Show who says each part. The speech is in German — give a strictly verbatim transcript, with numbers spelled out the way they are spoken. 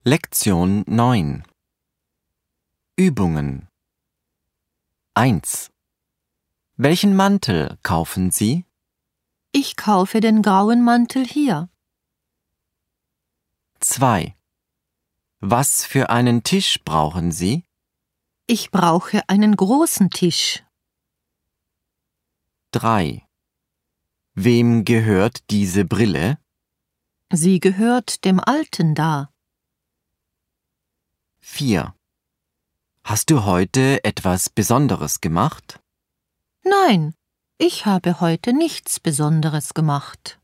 Speaker 1: Lektion neun. Übungen. eins. Welchen Mantel kaufen Sie?
Speaker 2: Ich kaufe den grauen Mantel hier.
Speaker 1: zwei. Was für einen Tisch brauchen Sie?
Speaker 2: Ich brauche einen großen Tisch.
Speaker 1: drei. Wem gehört diese Brille?
Speaker 2: Sie gehört dem Alten da.
Speaker 1: vier. Hast du heute etwas Besonderes gemacht?
Speaker 2: Nein, ich habe heute nichts Besonderes gemacht.